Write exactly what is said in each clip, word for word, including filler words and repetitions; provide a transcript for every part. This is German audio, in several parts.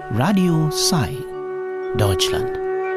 Radio Sai, Deutschland.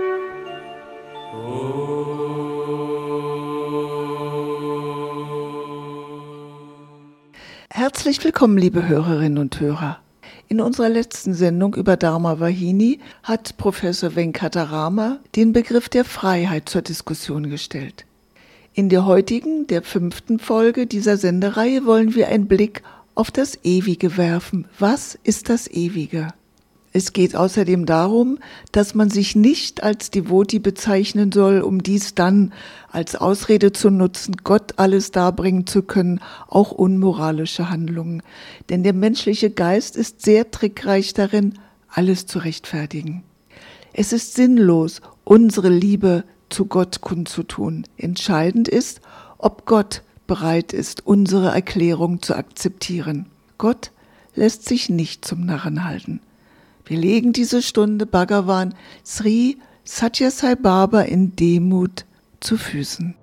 Herzlich willkommen, liebe Hörerinnen und Hörer. In unserer letzten Sendung über Dharma Vahini hat Professor Venkatarama den Begriff der Freiheit zur Diskussion gestellt. In der heutigen, der fünften Folge dieser Sendereihe wollen wir einen Blick auf das Ewige werfen. Was ist das Ewige? Es geht außerdem darum, dass man sich nicht als Devoti bezeichnen soll, um dies dann als Ausrede zu nutzen, Gott alles darbringen zu können, auch unmoralische Handlungen. Denn der menschliche Geist ist sehr trickreich darin, alles zu rechtfertigen. Es ist sinnlos, unsere Liebe zu Gott kundzutun. Entscheidend ist, ob Gott bereit ist, unsere Erklärung zu akzeptieren. Gott lässt sich nicht zum Narren halten. Wir legen diese Stunde Bhagavan Sri Sathya Sai Baba in Demut zu Füßen.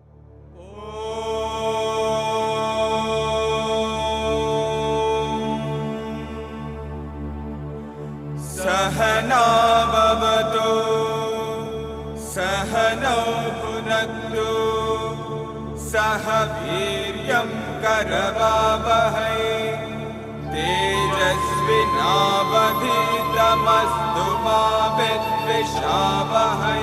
Sahana bhavatu sahano bhunaktu saha viryam karavavahai Tejasvinavadhitamastu ma vidvishavahai.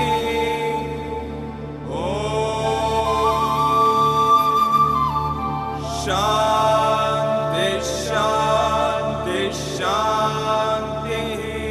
Om Shanti Shanti Shanti.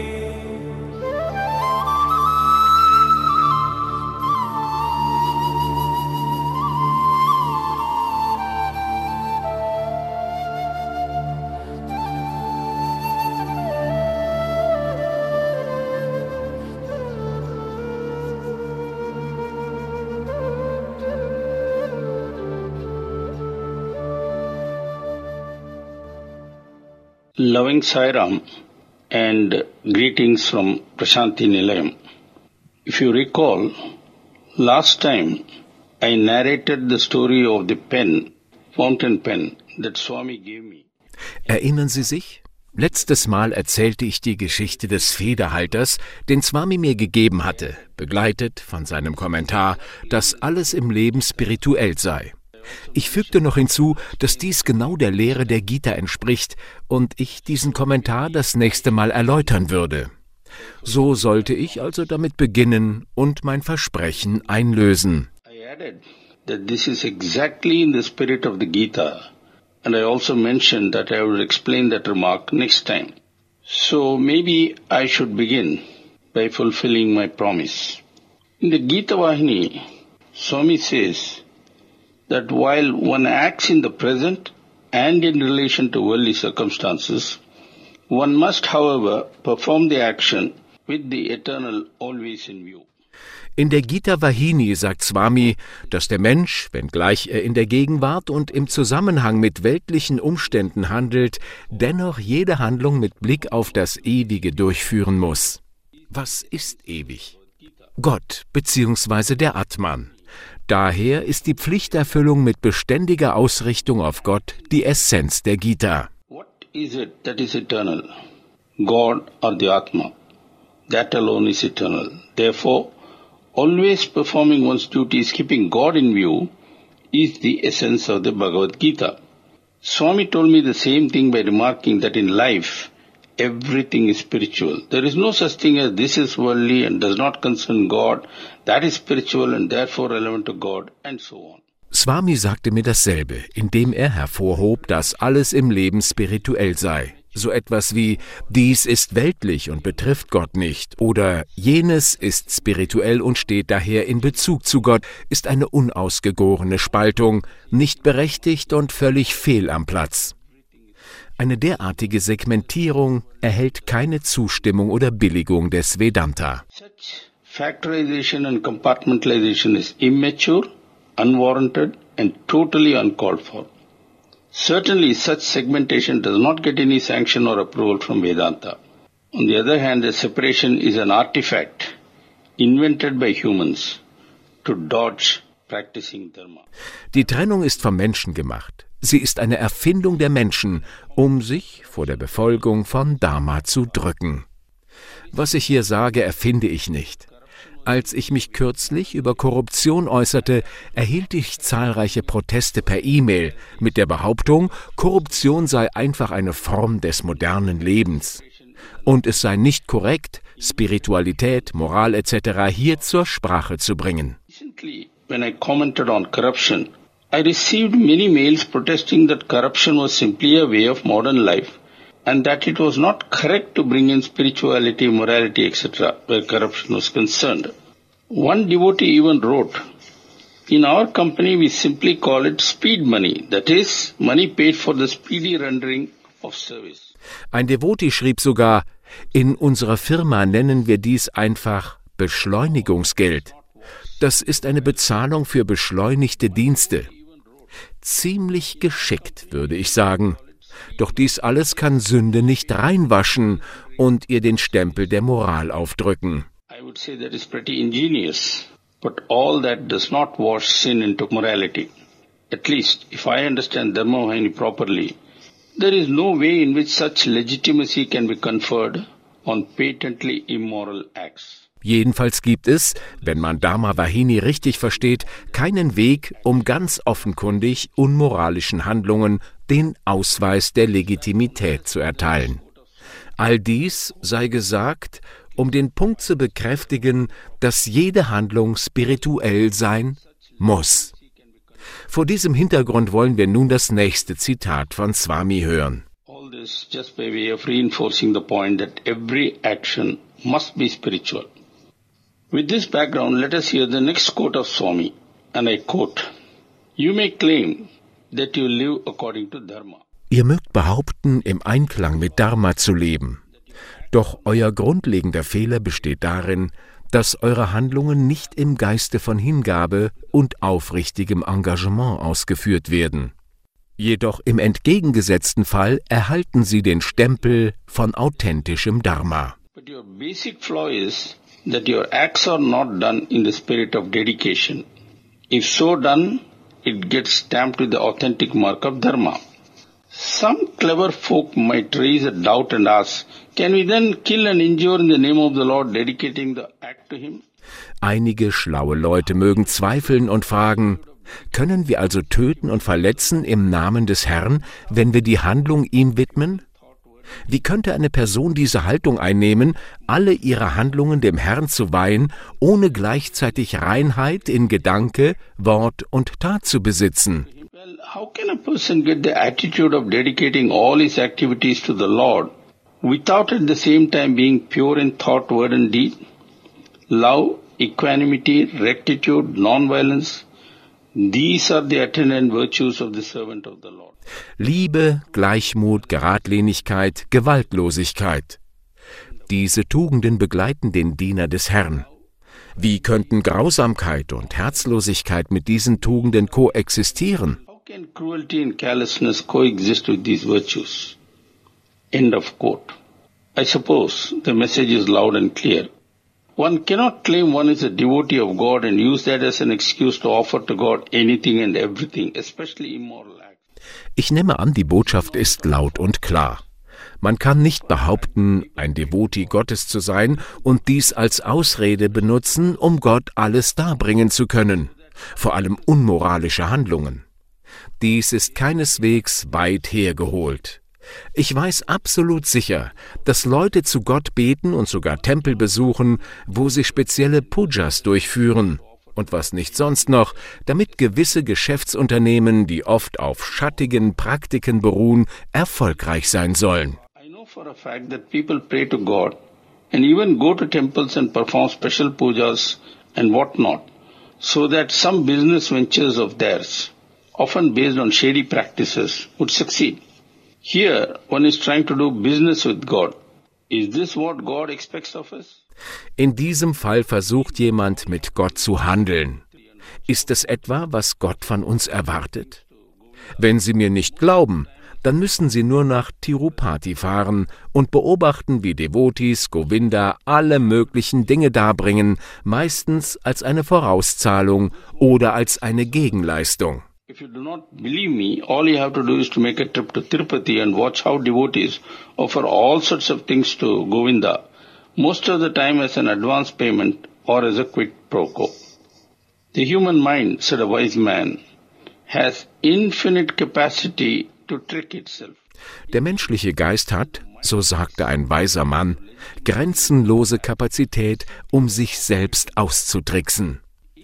Loving Sairam and greetings from Prashanti Nilayam. If you recall, last time I narrated the story of the pen, fountain pen that Swami gave me. Erinnern Sie sich? Letztes Mal erzählte ich die Geschichte des Federhalters, den Swami mir gegeben hatte, begleitet von seinem Kommentar, dass alles im Leben spirituell sei. Ich fügte noch hinzu, dass dies genau der Lehre der Gita entspricht und ich diesen Kommentar das nächste Mal erläutern würde. So sollte ich also damit beginnen und mein Versprechen einlösen. I added that this is exactly in the spirit of the Gita, and I also mentioned that I would explain that remark next time. So maybe I should begin by fulfilling my promise. In the Gita Vahini, Swami says that while one acts in the present and in relation to worldly circumstances, one must, however, perform the action with the eternal always in view. In der Gita Vahini sagt Swami, dass der Mensch, wenngleich er in der Gegenwart und im Zusammenhang mit weltlichen Umständen handelt, dennoch jede Handlung mit Blick auf das Ewige durchführen muss. Was ist ewig? Gott bzw. der Atman. Daher ist die Pflichterfüllung mit beständiger Ausrichtung auf Gott die Essenz der Gita. What is it that is eternal? God or the Atma? That alone is eternal. Therefore, always performing one's duties, keeping God in view, is the essence of the Bhagavad Gita. Swami told me the same thing by remarking that in life, everything is spiritual. There is no such thing as this is worldly and does not concern God, that is spiritual and therefore relevant to God, and so on. Swami sagte mir dasselbe, indem er hervorhob, dass alles im Leben spirituell sei. So etwas wie, dies ist weltlich und betrifft Gott nicht, oder jenes ist spirituell und steht daher in Bezug zu Gott, ist eine unausgegorene Spaltung, nicht berechtigt und völlig fehl am Platz. Eine derartige Segmentierung erhält keine Zustimmung oder Billigung des Vedanta. Such factorization and compartmentalization is immature, unwarranted and totally uncalled for. Certainly such segmentation does not get any sanction or approval from Vedanta. On the other hand, the separation is an artifact invented by humans to dodge practicing dharma. Die Trennung ist vom Menschen gemacht. Sie ist eine Erfindung der Menschen, um sich vor der Befolgung von Dharma zu drücken. Was ich hier sage, erfinde ich nicht. Als ich mich kürzlich über Korruption äußerte, erhielt ich zahlreiche Proteste per E-Mail mit der Behauptung, Korruption sei einfach eine Form des modernen Lebens. Und es sei nicht korrekt, Spiritualität, Moral et cetera hier zur Sprache zu bringen. Recently, when I commented on corruption, I received many mails protesting that corruption was simply a way of modern life and that it was not correct to bring in spirituality, morality, et cetera, where corruption was concerned. One devotee even wrote, in our company we simply call it speed money, that is, money paid for the speedy rendering of service. Ein Devotee schrieb sogar, in unserer Firma nennen wir dies einfach Beschleunigungsgeld. Das ist eine Bezahlung für beschleunigte Dienste. Ziemlich geschickt, würde ich sagen. Doch dies alles kann Sünde nicht reinwaschen und ihr den Stempel der Moral aufdrücken. I would say that is pretty ingenious, but all that does not wash sin into morality. At least, if I understand Dharma Vahini properly, there is no way in which such legitimacy can be conferred on patently immoral acts. Jedenfalls gibt es, wenn man Dharma Vahini richtig versteht, keinen Weg, um ganz offenkundig unmoralischen Handlungen den Ausweis der Legitimität zu erteilen. All dies sei gesagt, um den Punkt zu bekräftigen, dass jede Handlung spirituell sein muss. Vor diesem Hintergrund wollen wir nun das nächste Zitat von Swami hören. All this just by way of reinforcing the point that every action must be spiritual. With this background, let us hear the next quote of Swami, and I quote, "You may claim that you live according to Dharma." Ihr mögt behaupten, im Einklang mit Dharma zu leben. Doch euer grundlegender Fehler besteht darin, dass eure Handlungen nicht im Geiste von Hingabe und aufrichtigem Engagement ausgeführt werden. Jedoch im entgegengesetzten Fall erhalten sie den Stempel von authentischem Dharma. But your basic flaw is that your acts are not done in the spirit of dedication. If so done, it gets stamped with the authentic mark of Dharma. Some clever folk might raise a doubt and ask, can we then kill and injure in the name of the Lord, dedicating the act to Him? Einige schlaue Leute mögen zweifeln und fragen, können wir also töten und verletzen im Namen des Herrn, wenn wir die Handlung ihm widmen? Wie könnte eine Person diese Haltung einnehmen, alle ihre Handlungen dem Herrn zu weihen, ohne gleichzeitig Reinheit in Gedanke, Wort und Tat zu besitzen? Well, how can a person get the attitude of dedicating all his activities to the Lord without at the same time being pure in thought, word and deed? Love, equanimity, rectitude, non-violence, these are the attendant virtues of the servant of the Lord. Liebe, Gleichmut, Geradlinigkeit, Gewaltlosigkeit. Diese Tugenden begleiten den Diener des Herrn. Wie könnten Grausamkeit und Herzlosigkeit mit diesen Tugenden koexistieren? How can cruelty and callousness coexist with these virtues? End of quote. I suppose the message is loud and clear. One cannot claim one is a devotee of God and use that as an excuse to offer to God anything and everything, especially immoral acts. Ich nehme an, die Botschaft ist laut und klar. Man kann nicht behaupten, ein Devotee Gottes zu sein und dies als Ausrede benutzen, um Gott alles darbringen zu können, vor allem unmoralische Handlungen. Dies ist keineswegs weit hergeholt. Ich weiß absolut sicher, dass Leute zu Gott beten und sogar Tempel besuchen, wo sie spezielle Pujas durchführen. Und was nicht sonst noch, damit gewisse Geschäftsunternehmen, die oft auf schattigen Praktiken beruhen, erfolgreich sein sollen. I know for a fact that people pray to God and even go to temples and perform special pujas and whatnot, so that some business ventures of theirs, often based on shady practices, would succeed. Here, one is trying to do business with God. Is this what God expects of us? In diesem Fall versucht jemand, mit Gott zu handeln. Ist es etwa, was Gott von uns erwartet? Wenn Sie mir nicht glauben, dann müssen Sie nur nach Tirupati fahren und beobachten, wie Devotis Govinda alle möglichen Dinge darbringen, meistens als eine Vorauszahlung oder als eine Gegenleistung. If you do not believe me, all you have to do is to make a trip to Tirupati and watch how devotees offer all sorts of things to Govinda, most of the time as an advance payment or as a quid pro quo. The human mind, said a wise man, has infinite capacity to trick itself. Der menschliche Geist hat, so sagte ein weiser Mann, grenzenlose Kapazität, um sich selbst auszutricksen.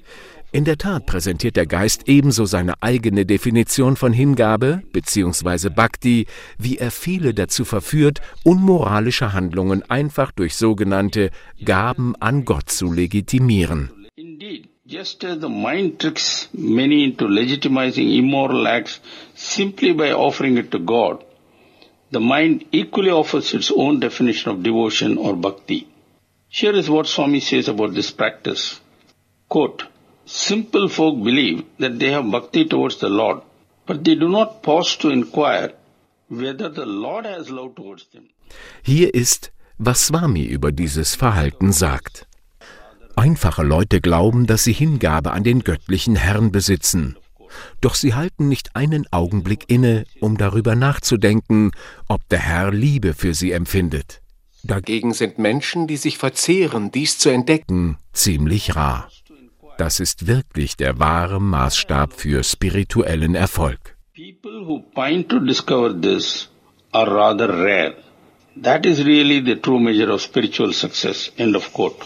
In der Tat präsentiert der Geist ebenso seine eigene Definition von Hingabe bzw. Bhakti, wie er viele dazu verführt, unmoralische Handlungen einfach durch sogenannte Gaben an Gott zu legitimieren. Indeed, just as the mind tricks many into legitimizing immoral acts simply by offering it to God, the mind equally offers its own definition of devotion or bhakti. Here is what Swami says about this practice. Quote, simple folk believe that they have bhakti towards the Lord, but they do not pause to inquire whether the Lord has love towards them. Hier ist, was Swami über dieses Verhalten sagt. Einfache Leute glauben, dass sie Hingabe an den göttlichen Herrn besitzen. Doch sie halten nicht einen Augenblick inne, um darüber nachzudenken, ob der Herr Liebe für sie empfindet. Dagegen sind Menschen, die sich verzehren, dies zu entdecken, ziemlich rar. Das ist wirklich der wahre Maßstab für spirituellen Erfolg. People who pine to discover this are rather rare. That is really the true measure of spiritual success. End of quote.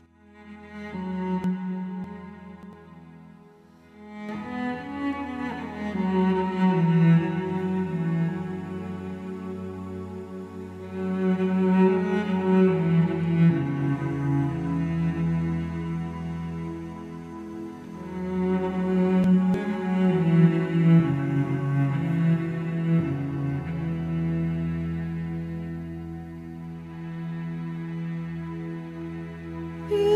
Ja.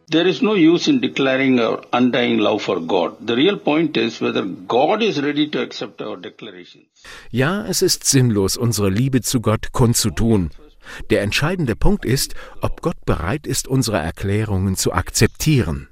There is no use in declaring our undying love for God. The real point is whether God is ready to accept our declarations. Ja, es ist sinnlos, unsere Liebe zu Gott kundzutun. Der entscheidende Punkt ist, ob Gott bereit ist, unsere Erklärungen zu akzeptieren.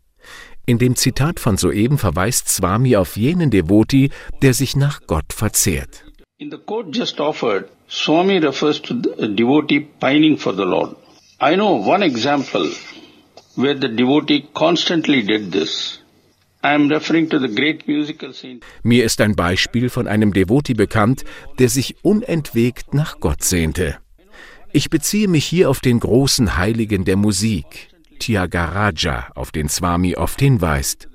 In dem Zitat von soeben verweist Swami auf jenen Devoti, der sich nach Gott verzehrt. In the quote just offered, Swami refers to a devotee pining for the Lord. I know one example where the devotee constantly did this. I am referring to the great musical saint. Mir ist ein Beispiel von einem Devoti bekannt, der sich unentwegt nach Gott sehnte. Ich beziehe mich hier auf den großen Heiligen der Musik, Tyagaraja, auf den Swami oft hinweist.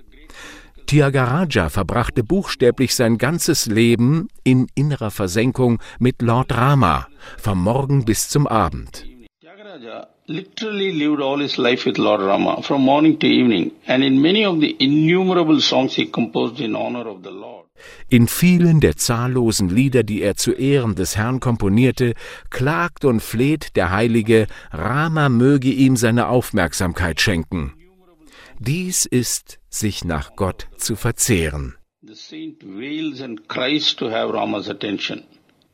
Tyagaraja verbrachte buchstäblich sein ganzes Leben in innerer Versenkung mit Lord Rama, vom Morgen bis zum Abend. Tyagaraja literally lived all his life with Lord Rama, from morning to evening, and in many of the innumerable songs he composed in honor of the Lord. In vielen der zahllosen Lieder, die er zu Ehren des Herrn komponierte, klagt und fleht der Heilige, Rama möge ihm seine Aufmerksamkeit schenken. Dies ist, sich nach Gott zu verzehren. The saint wails and cries to have Rama's attention.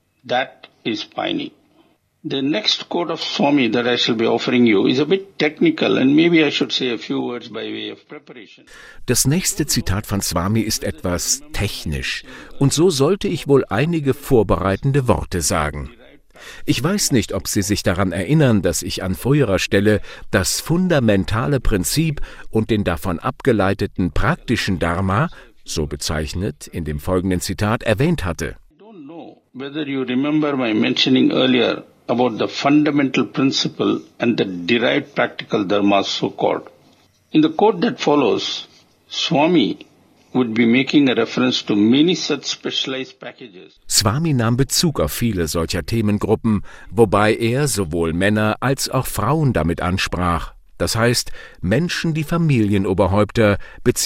That is pining. The next quote of Swami that I shall be offering you is a bit technical, and maybe I should say a few words by way of preparation. Das nächste Zitat von Swami ist etwas technisch, und so sollte ich wohl einige vorbereitende Worte sagen. Ich weiß nicht, ob Sie sich daran erinnern, dass ich an früherer Stelle das fundamentale Prinzip und den davon abgeleiteten praktischen Dharma, so bezeichnet in dem folgenden Zitat, erwähnt hatte. I don't know whether you remember my mentioning earlier about the fundamental principle and the derived practical dharmas, so-called. In the quote that follows, Swami would be making a reference to many such specialized packages. Swami nahm Bezug auf viele solcher Themengruppen, wobei er sowohl Männer als auch Frauen damit ansprach. Das heißt, Menschen, die Familienoberhäupter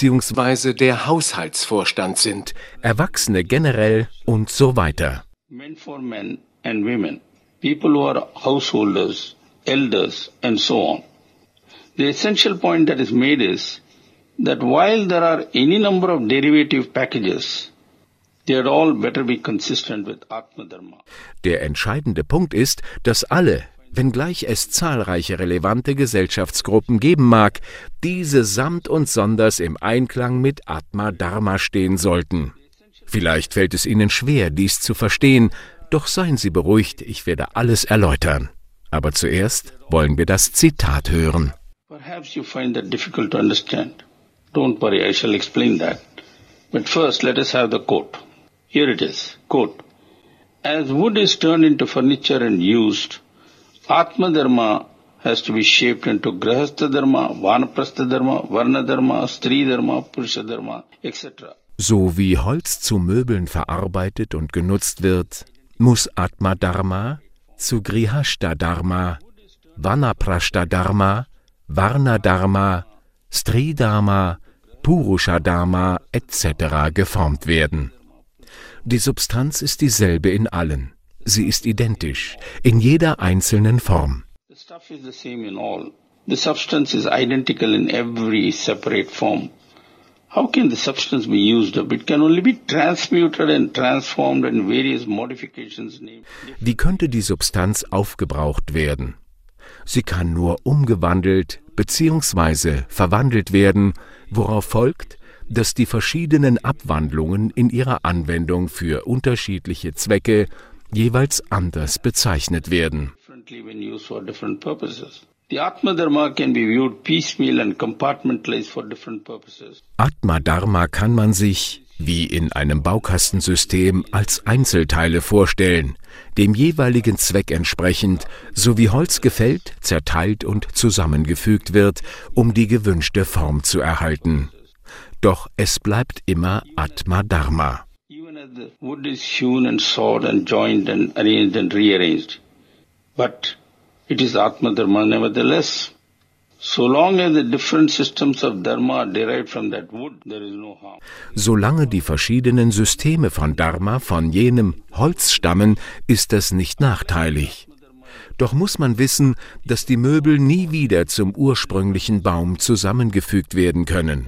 bzw. der Haushaltsvorstand sind, Erwachsene generell und so weiter. Men for men and women, people who are householders, elders, and so on. The essential point that is made is that while there are any number of derivative packages, they had all better be consistent with Atma Dharma. Der entscheidende Punkt ist, dass alle, wenngleich es zahlreiche relevante Gesellschaftsgruppen geben mag, diese samt und sonders im Einklang mit Atma Dharma stehen sollten. Vielleicht fällt es Ihnen schwer, dies zu verstehen, doch seien Sie beruhigt, ich werde alles erläutern. Aber zuerst wollen wir das Zitat hören. Perhaps you find that difficult to understand. Don't worry, I shall explain that. But first, let us have the quote. Here it is, quote, as wood is turned into furniture and used, Atma Dharma has to be shaped into Grahastha Dharma, Vanaprastha Dharma, Varna Dharma, Stri Dharma, Purusha Dharma, et cetera. So wie Holz zu Möbeln verarbeitet und genutzt wird, muss Atma Dharma zu Grihastha Dharma, Vanaprastha Dharma, Varna Dharma, Stri Dharma, Purusha Dharma et cetera geformt werden. Die Substanz ist dieselbe in allen. Sie ist identisch, in jeder einzelnen Form. The stuff is the same in all. The substance is identical in every separate form. How can the substance be used up? It can only be transmuted and transformed and various modifications named. Wie könnte die Substanz aufgebraucht werden? Sie kann nur umgewandelt bzw. verwandelt werden, worauf folgt, dass die verschiedenen Abwandlungen in ihrer Anwendung für unterschiedliche Zwecke jeweils anders bezeichnet werden. The Atma Dharma can be viewed piecemeal and compartmentalized for different purposes. Atma Dharma kann man sich, wie in einem Baukastensystem, als Einzelteile vorstellen, dem jeweiligen Zweck entsprechend, so wie Holz gefällt, zerteilt und zusammengefügt wird, um die gewünschte Form zu erhalten. Doch es bleibt immer Atma Dharma. Even as the wood is hewn and sawed and joined and arranged and rearranged. But it is Atma Dharma nevertheless. So long as the different systems of Dharma are derived from that wood, there is no harm. Solange die verschiedenen Systeme von Dharma von jenem Holz stammen, ist das nicht nachteilig. Doch muss man wissen, dass die Möbel nie wieder zum ursprünglichen Baum zusammengefügt werden können.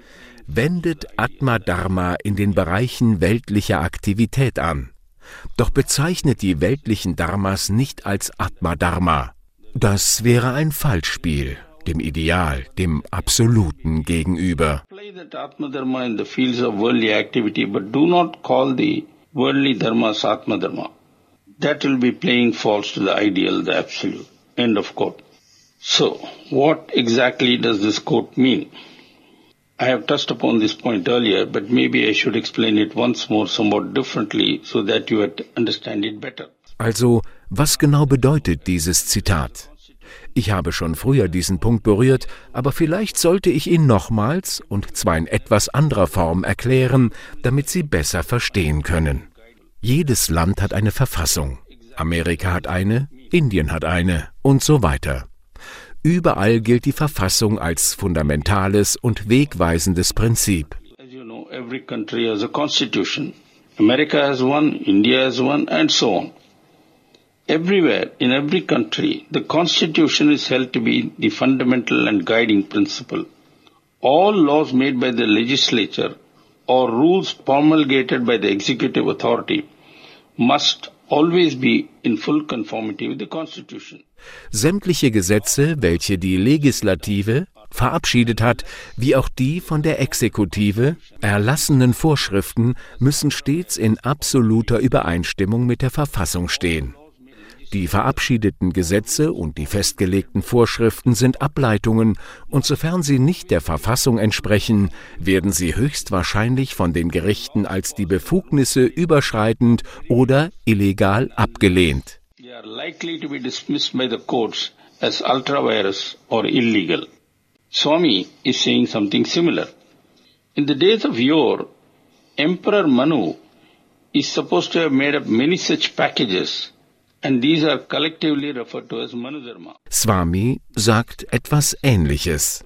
Wendet Atma Dharma in den Bereichen weltlicher Aktivität an. Doch bezeichnet die weltlichen Dharmas nicht als Atma Dharma. Das wäre ein Falschspiel, dem Ideal, dem Absoluten gegenüber. Play that Atma Dharma in the fields of worldly activity, but do not call the worldly dharmas Atma Dharma. That will be playing false to the ideal, the absolute. End of quote. So, what exactly does this quote mean? I have touched upon this point earlier, but maybe I should explain it once more somewhat differently, so that you understand it better. Also, was genau bedeutet dieses Zitat? Ich habe schon früher diesen Punkt berührt, aber vielleicht sollte ich ihn nochmals, und zwar in etwas anderer Form, erklären, damit Sie besser verstehen können. Jedes Land hat eine Verfassung. Amerika hat eine, Indien hat eine und so weiter. Überall gilt die Verfassung als fundamentales und wegweisendes Prinzip. As you know, every country has a constitution. America has one, India has one, and so on. Everywhere, in every country, the constitution is held to be the fundamental and guiding principle. All laws made by the legislature or rules promulgated by the executive authority must always be in full conformity with the constitution. Sämtliche Gesetze, welche die Legislative verabschiedet hat, wie auch die von der Exekutive erlassenen Vorschriften, müssen stets in absoluter Übereinstimmung mit der Verfassung stehen. Die verabschiedeten Gesetze und die festgelegten Vorschriften sind Ableitungen, und sofern sie nicht der Verfassung entsprechen, werden sie höchstwahrscheinlich von den Gerichten als die Befugnisse überschreitend oder illegal abgelehnt. They are likely to be dismissed by the courts as ultra-vires or illegal. Swami is saying something similar. In the days of yore, Emperor Manu is supposed to have made up many such packages, and these are collectively referred to as Manudharma. Swami sagt etwas Ähnliches.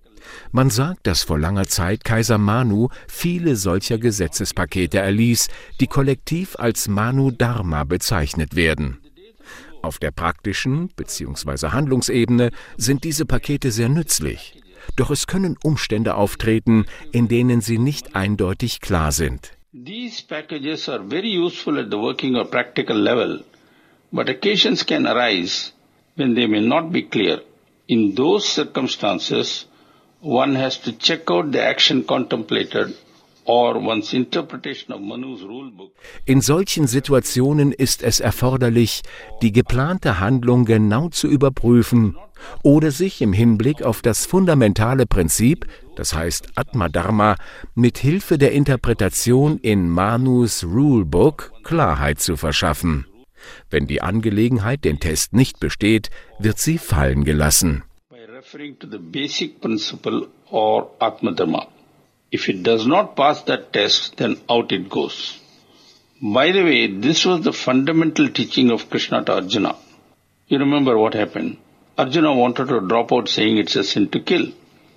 Man sagt, dass vor langer Zeit Kaiser Manu viele solcher Gesetzespakete erließ, die kollektiv als Manu-Dharma bezeichnet werden. Auf der praktischen bzw. Handlungsebene sind diese Pakete sehr nützlich. Doch es können Umstände auftreten, in denen sie nicht eindeutig klar sind. These packages are very useful at the working or practical level, but occasions can arise when they may not be clear. In those circumstances, one has to check out the action contemplated or one's interpretation of Manu's rule book. In solchen Situationen ist es erforderlich, die geplante Handlung genau zu überprüfen oder sich im Hinblick auf das fundamentale Prinzip, das heißt Atma Dharma, mit Hilfe der Interpretation in Manus Rule Book Klarheit zu verschaffen. Wenn die Angelegenheit den Test nicht besteht, wird sie fallen gelassen. By referring to the basic principle or Atma Dharma. If it does not pass that test, then out it goes. By the way, this was the fundamental teaching of Krishna to Arjuna. You remember what happened? Arjuna wanted to drop out saying it's a sin to kill.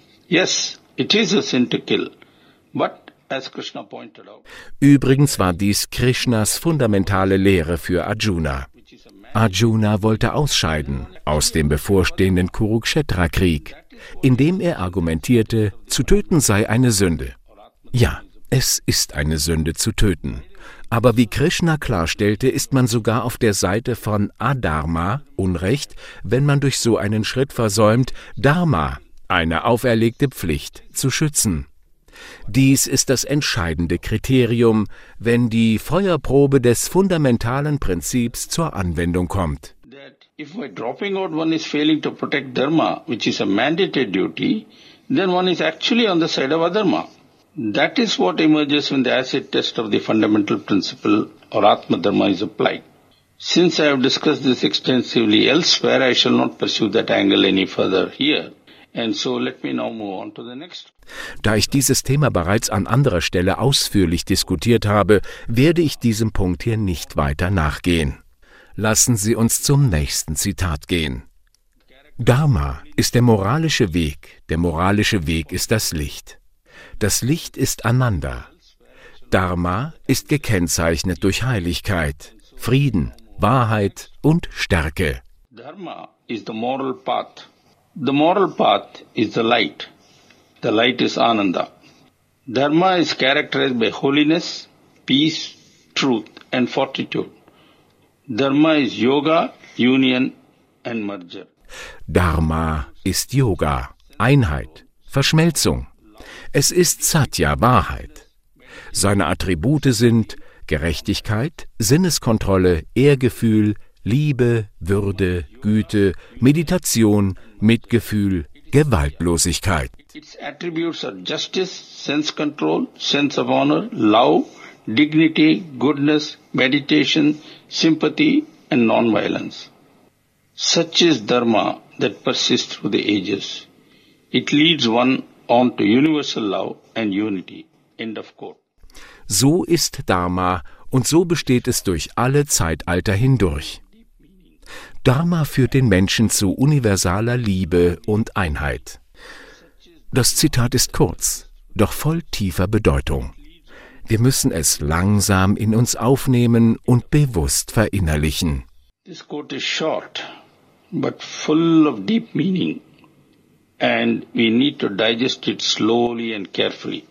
Yes, it is a sin to kill. But, as Krishna pointed out, Übrigens war dies Krishnas fundamentale Lehre für Arjuna. Arjuna wollte ausscheiden aus dem bevorstehenden Kurukshetra-Krieg, indem er argumentierte, zu töten sei eine Sünde. Ja, es ist eine Sünde zu töten. Aber wie Krishna klarstellte, ist man sogar auf der Seite von Adharma, Unrecht, wenn man durch so einen Schritt versäumt, Dharma, eine auferlegte Pflicht, zu schützen. Dies ist das entscheidende Kriterium, wenn die Feuerprobe des fundamentalen Prinzips zur Anwendung kommt. if by dropping out one is failing to protect dharma, which is a mandated duty, then one is actually on the side of adharma. That is what emerges when the acid test of the fundamental principle or Atma Dharma is applied. Since I have discussed this extensively elsewhere, I shall not pursue that angle any further here. And so let me now move on to the next. Da ich dieses Thema bereits an anderer Stelle ausführlich diskutiert habe, werde ich diesem Punkt hier nicht weiter nachgehen. Lassen Sie uns zum nächsten Zitat gehen. Dharma ist der moralische Weg, der moralische Weg ist das Licht. Das Licht ist Ananda. Dharma ist gekennzeichnet durch Heiligkeit, Frieden, Wahrheit und Stärke. Dharma is the moral path. The moral path is the light. The light is Ananda. Dharma is characterized by holiness, peace, truth and fortitude. Dharma is yoga, union and merger. Dharma ist Yoga, Einheit, Verschmelzung. Es ist Satya, Wahrheit. Seine Attribute sind Gerechtigkeit, Sinneskontrolle, Ehrgefühl, Liebe, Würde, Güte, Meditation, Mitgefühl, Gewaltlosigkeit. Its attributes are justice, sense control, sense of honor, love, dignity, goodness, meditation, sympathy and non-violence. Such is Dharma that persists through the ages. It leads one on to universal love and unity. End of quote. So ist Dharma und so besteht es durch alle Zeitalter hindurch. Dharma führt den Menschen zu universaler Liebe und Einheit. Das Zitat ist kurz, doch voll tiefer Bedeutung. Wir müssen es langsam in uns aufnehmen und bewusst verinnerlichen. This quote is short, but full of deep meaning, and we need to digest it slowly and carefully.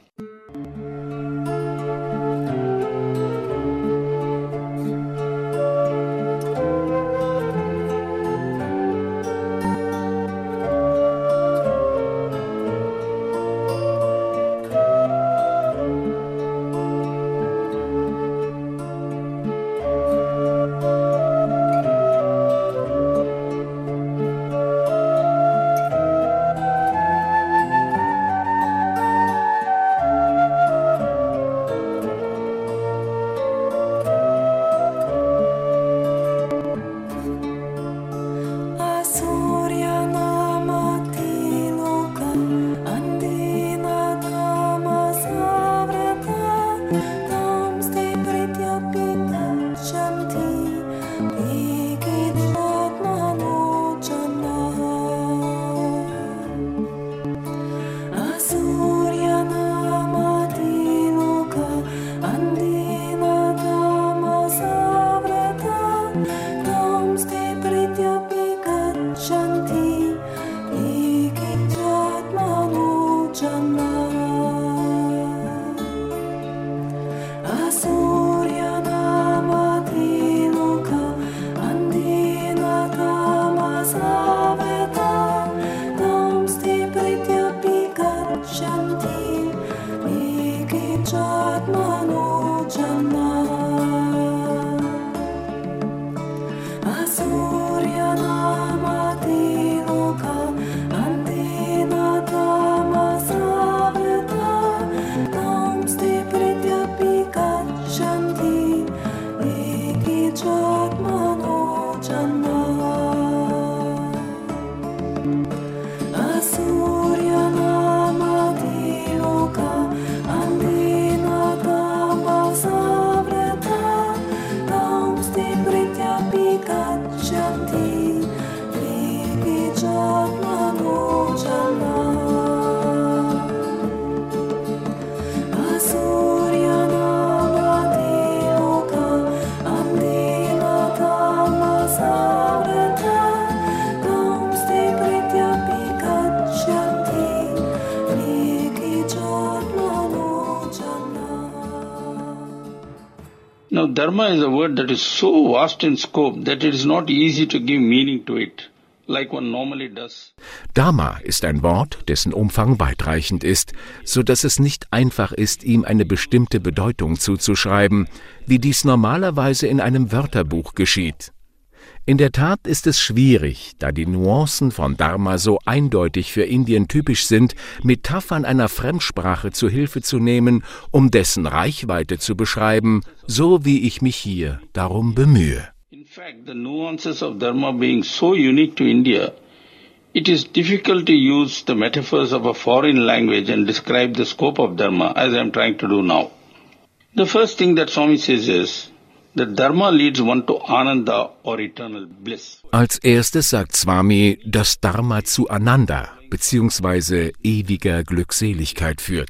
Now, dharma is a word that is so vast in scope that it is not easy to give meaning to it, like one normally does. Dharma ist ein Wort, dessen Umfang weitreichend ist, so dass es nicht einfach ist, ihm eine bestimmte Bedeutung zuzuschreiben, wie dies normalerweise in einem Wörterbuch geschieht. In der Tat ist es schwierig, da die Nuancen von Dharma so eindeutig für Indien typisch sind, Metaphern einer Fremdsprache zu Hilfe zu nehmen, um dessen Reichweite zu beschreiben, so wie ich mich hier darum bemühe. In fact, the nuances of Dharma being so unique to India, it is difficult to use the metaphors of a foreign language and describe the scope of Dharma as I am trying to do now. The first thing that Swami says is that Dharma leads one to Ananda or eternal bliss. Als erstes sagt Swami, dass Dharma zu Ananda bzw. ewiger Glückseligkeit führt.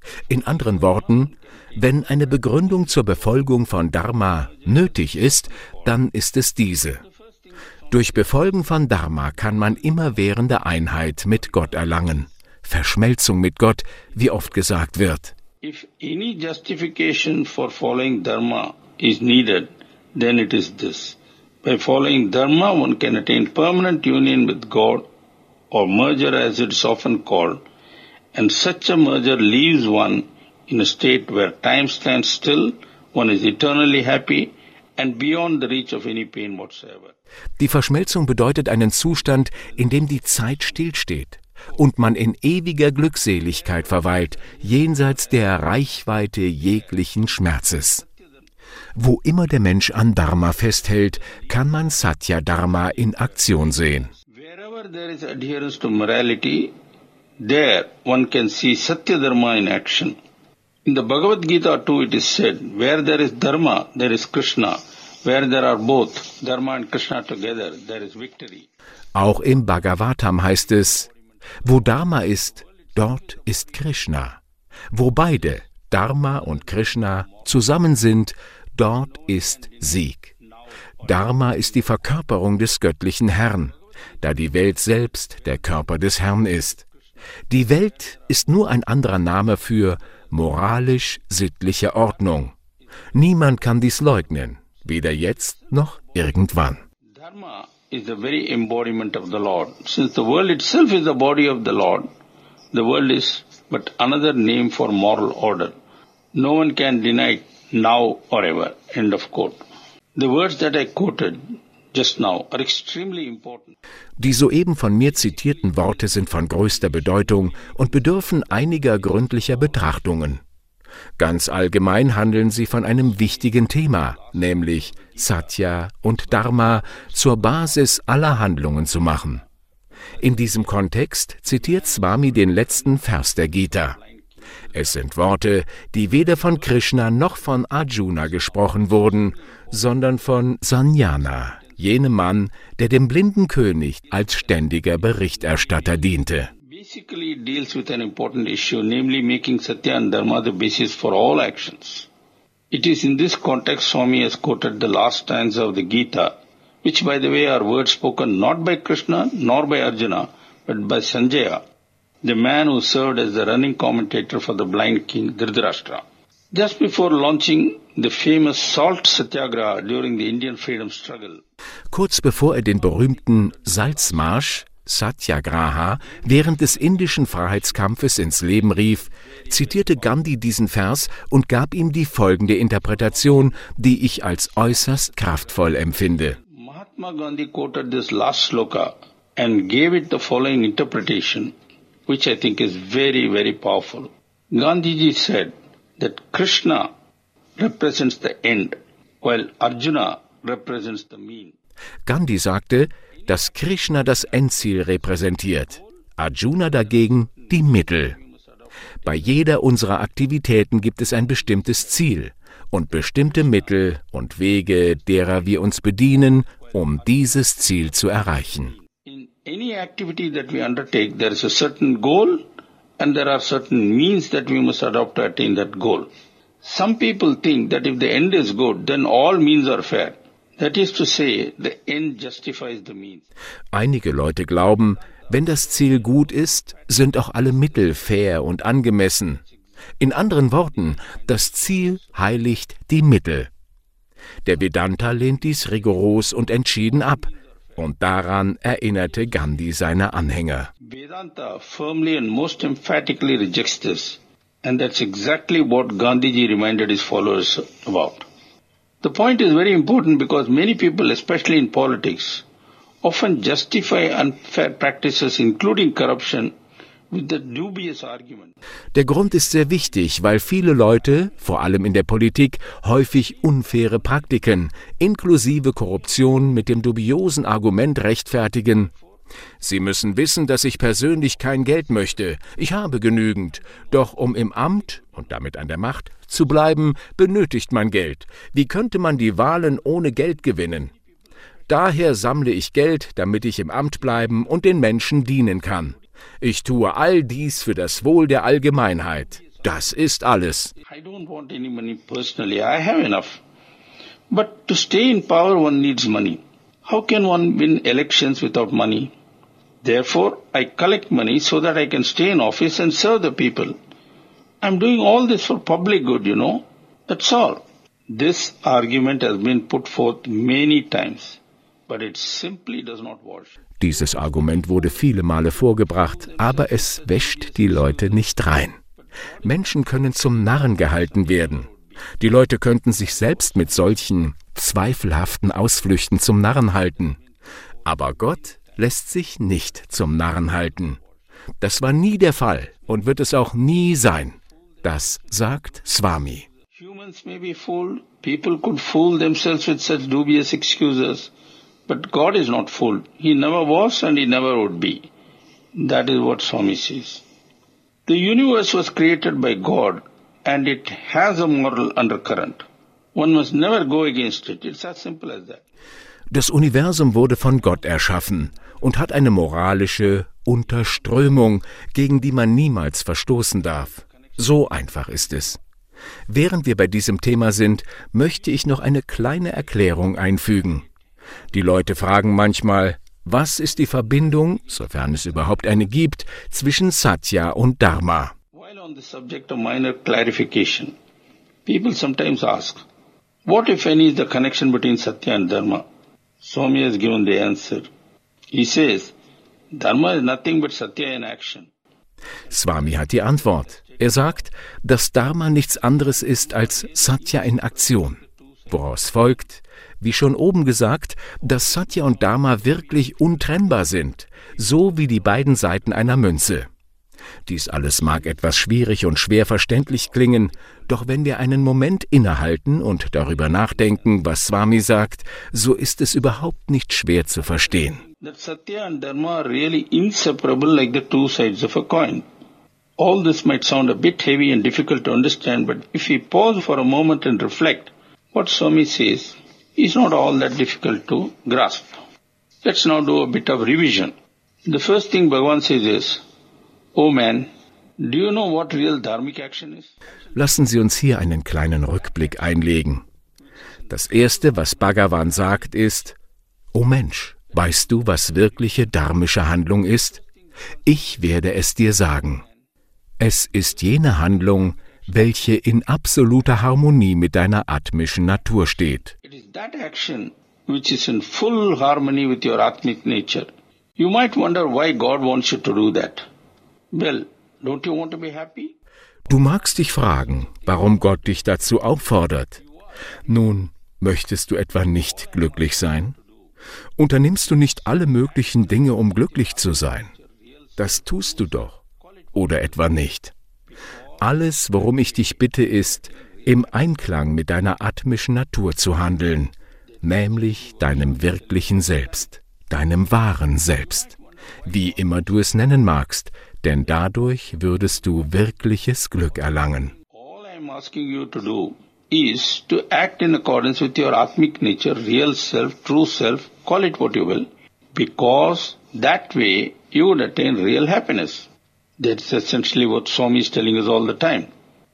In anderen Worten, wenn eine Begründung zur Befolgung von Dharma nötig ist, dann ist es diese. Durch Befolgen von Dharma kann man immerwährende Einheit mit Gott erlangen, Verschmelzung mit Gott, wie oft gesagt wird. If any justification for following Dharma is needed, then it is this. By following Dharma, one can attain permanent union with God, or merger as it is often called, and such a merger leaves one in a state where time stands still, one is eternally happy, and beyond the reach of any pain whatsoever. Die Verschmelzung bedeutet einen Zustand, in dem die Zeit stillsteht und man in ewiger Glückseligkeit verweilt, jenseits der Reichweite jeglichen Schmerzes. Wo immer der Mensch an Dharma festhält, kann man Satya Dharma in Aktion sehen. Wherever there is adherence to morality, there one can see Satya Dharma in action. In the Bhagavad Gita too it is said, where there is Dharma, there is Krishna. Where there are both, Dharma and Krishna together, there is victory. Auch im Bhagavatam heißt es, wo Dharma ist, dort ist Krishna. Wo beide, Dharma und Krishna, zusammen sind, dort ist Sieg. Dharma ist die Verkörperung des göttlichen Herrn, da die Welt selbst der Körper des Herrn ist. Die Welt ist nur ein anderer Name für moralisch-sittliche Ordnung. Niemand kann dies leugnen, weder jetzt noch irgendwann. Dharma is the very embodiment of the Lord. Since the world itself is the body of the Lord, the world is but another name for moral order. No one can deny it now or ever. End of quote. The words that I quoted just now are extremely important. Die soeben von mir zitierten Worte sind von größter Bedeutung und bedürfen einiger gründlicher Betrachtungen. Ganz allgemein handeln sie von einem wichtigen Thema, nämlich Satya und Dharma zur Basis aller Handlungen zu machen. In diesem Kontext zitiert Swami den letzten Vers der Gita. Es sind Worte, die weder von Krishna noch von Arjuna gesprochen wurden, sondern von Sanjana, jenem Mann, der dem blinden König als ständiger Berichterstatter diente. Basically it deals with an important issue, namely making Satya and Dharma the basis for all actions. It is in this context Swami has quoted the last stanza of the Gita, which by the way are words spoken not by Krishna nor by Arjuna, but by Sanjaya, the man who served as the running commentator for the blind king Dhritarashtra. Just before launching the famous Salt Satyagraha during the Indian freedom struggle. Kurz bevor er den berühmten Salzmarsch Satyagraha während des indischen Freiheitskampfes ins Leben rief, zitierte Gandhi diesen Vers und gab ihm die folgende Interpretation, die ich als äußerst kraftvoll empfinde. Mahatma Gandhi quoted this last sloka and gave it the following interpretation, which I think is very, very powerful. Gandhiji said that Krishna represents the end, while Arjuna represents the mean. Gandhi sagte, dass Krishna das Endziel repräsentiert, Arjuna dagegen die Mittel. Bei jeder unserer Aktivitäten gibt es ein bestimmtes Ziel und bestimmte Mittel und Wege, derer wir uns bedienen, um dieses Ziel zu erreichen. In any activity that we undertake, there is a certain goal and there are certain means that we must adopt to attain that goal. Some people think that if the end is good, then all means are fair. That is to say, the end justifies the means. Einige Leute glauben, wenn das Ziel gut ist, sind auch alle Mittel fair und angemessen. In anderen Worten, das Ziel heiligt die Mittel. Der Vedanta lehnt dies rigoros und entschieden ab, und daran erinnerte Gandhi seine Anhänger. Vedanta firmly and most emphatically rejects this, and that's exactly what Gandhiji reminded his followers about. The point is very important because many people, especially in politics, often justify unfair practices, including corruption, with the dubious argument. Der Grund ist sehr wichtig, weil viele Leute, vor allem in der Politik, häufig unfaire Praktiken, inklusive Korruption, mit dem dubiosen Argument rechtfertigen: Sie müssen wissen, dass ich persönlich kein Geld möchte. Ich habe genügend. Doch um im Amt und damit an der Macht zu bleiben, benötigt man Geld. Wie könnte man die Wahlen ohne Geld gewinnen? Daher sammle ich Geld, damit ich im Amt bleiben und den Menschen dienen kann. Ich tue all dies für das Wohl der Allgemeinheit. Das ist alles. I don't want any money personally. I have enough. But to stay in power, one needs money. How can one win elections without money? Therefore, I collect money so that I can stay in office and serve the people. I'm doing all this for public good, you know. That's all. This argument has been put forth many times, but it simply does not wash. Dieses Argument wurde viele Male vorgebracht, aber es wäscht die Leute nicht rein. Menschen können zum Narren gehalten werden. Die Leute könnten sich selbst mit solchen zweifelhaften Ausflüchten zum Narren halten. Aber Gott lässt sich nicht zum Narren halten. Das war nie der Fall und wird es auch nie sein. Das sagt Swami. Humans may be fooled. People could fool themselves with such dubious excuses. But God is not fooled. He never was and He never would be. That is what Swami says. The universe was created by God and it has a moral undercurrent. One must never go against it. It's as simple as that. Das Universum wurde von Gott erschaffen und hat eine moralische Unterströmung, gegen die man niemals verstoßen darf. So einfach ist es. Während wir bei diesem Thema sind, möchte ich noch eine kleine Erklärung einfügen. Die Leute fragen manchmal, was ist die Verbindung, sofern es überhaupt eine gibt, zwischen Satya und Dharma? While on the subject of minor clarification, people sometimes ask, what if any is the connection between Satya and Dharma? Swami has given the answer. He says, Dharma is nothing but Satya in action. Swami hat die Antwort. Er sagt, dass Dharma nichts anderes ist als Satya in Aktion. Woraus folgt, wie schon oben gesagt, dass Satya und Dharma wirklich untrennbar sind, so wie die beiden Seiten einer Münze. Dies alles mag etwas schwierig und schwer verständlich klingen, doch wenn wir einen Moment innehalten und darüber nachdenken, was Swami sagt, so ist es überhaupt nicht schwer zu verstehen. That Satya and Dharma are really inseparable like the two sides of a coin. All this might sound a bit heavy and difficult to understand, but if we pause for a moment and reflect, what Swami says is not all that difficult to grasp. Let's now do a bit of revision. The first thing Bhagavan says is, Oh man, do you know what real dharmic action is? Lassen Sie uns hier einen kleinen Rückblick einlegen. Das Erste, was Bhagavan sagt, ist, O Mensch, weißt du, was wirkliche dharmische Handlung ist? Ich werde es dir sagen. Es ist jene Handlung, welche in absoluter Harmonie mit deiner atmischen Natur steht. It is that action which is in full harmony with your atmic nature. You might wonder why God wants you to do that. Well, don't you want to be happy? Du magst dich fragen, warum Gott dich dazu auffordert. Nun, möchtest du etwa nicht glücklich sein? Unternimmst du nicht alle möglichen Dinge, um glücklich zu sein? Das tust du doch. Oder etwa nicht? Alles, worum ich dich bitte, ist, im Einklang mit deiner atmischen Natur zu handeln, nämlich deinem wirklichen Selbst, deinem wahren Selbst, wie immer du es nennen magst, denn dadurch würdest du wirkliches Glück erlangen. All I am asking you to do is to act in accordance with your atmic nature, real self, true self, call it what you will, because that way you would attain real happiness. That's essentially what Swami is telling us all the time.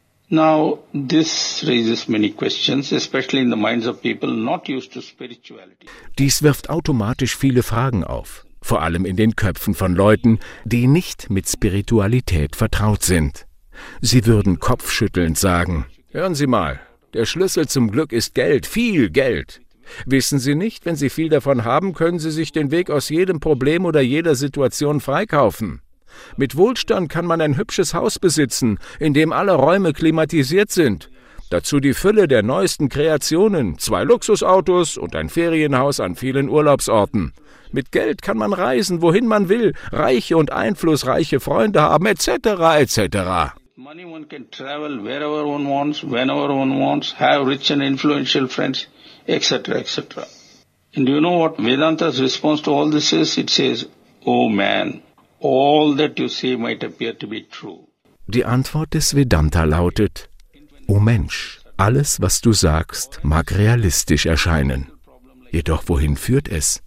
Now, this raises many questions, especially in the minds of people not used to spirituality. Dies wirft automatisch viele Fragen auf, vor allem in den Köpfen von Leuten, die nicht mit Spiritualität vertraut sind. Sie würden kopfschüttelnd sagen, hören Sie mal, der Schlüssel zum Glück ist Geld, viel Geld. Wissen Sie nicht, wenn Sie viel davon haben, können Sie sich den Weg aus jedem Problem oder jeder Situation freikaufen. Mit Wohlstand kann man ein hübsches Haus besitzen, in dem alle Räume klimatisiert sind. Dazu die Fülle der neuesten Kreationen, zwei Luxusautos und ein Ferienhaus an vielen Urlaubsorten. Mit Geld kann man reisen, wohin man will, reiche und einflussreiche Freunde haben, et cetera et cetera. Money one can travel wherever one wants, whenever one wants, have rich and influential friends, et cetera et cetera. And do you know what Vedanta's response to all this is? It says, Oh man, all that you say might appear to be true. Die Antwort des Vedanta lautet, O Mensch, alles, was du sagst, mag realistisch erscheinen. Jedoch wohin führt es?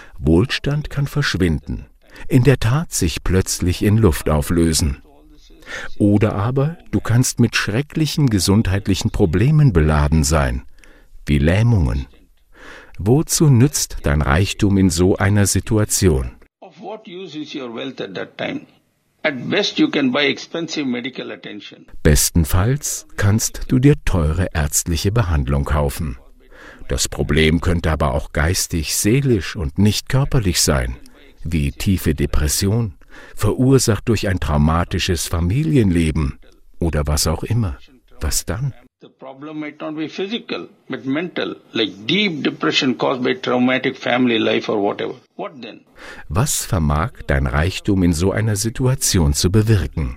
Wohlstand kann verschwinden, in der Tat sich plötzlich in Luft auflösen. Oder aber du kannst mit schrecklichen gesundheitlichen Problemen beladen sein, wie Lähmungen. Wozu nützt dein Reichtum in so einer Situation? Of what use is your wealth at that time? At best you can buy expensive medical attention. Bestenfalls kannst du dir teure ärztliche Behandlung kaufen. Das Problem könnte aber auch geistig, seelisch und nicht körperlich sein, wie tiefe Depression, verursacht durch ein traumatisches Familienleben oder was auch immer. Was dann? The problem might not be physical, but mental, like deep depression caused by traumatic family life or whatever. What then? Was vermag dein Reichtum in so einer Situation zu bewirken?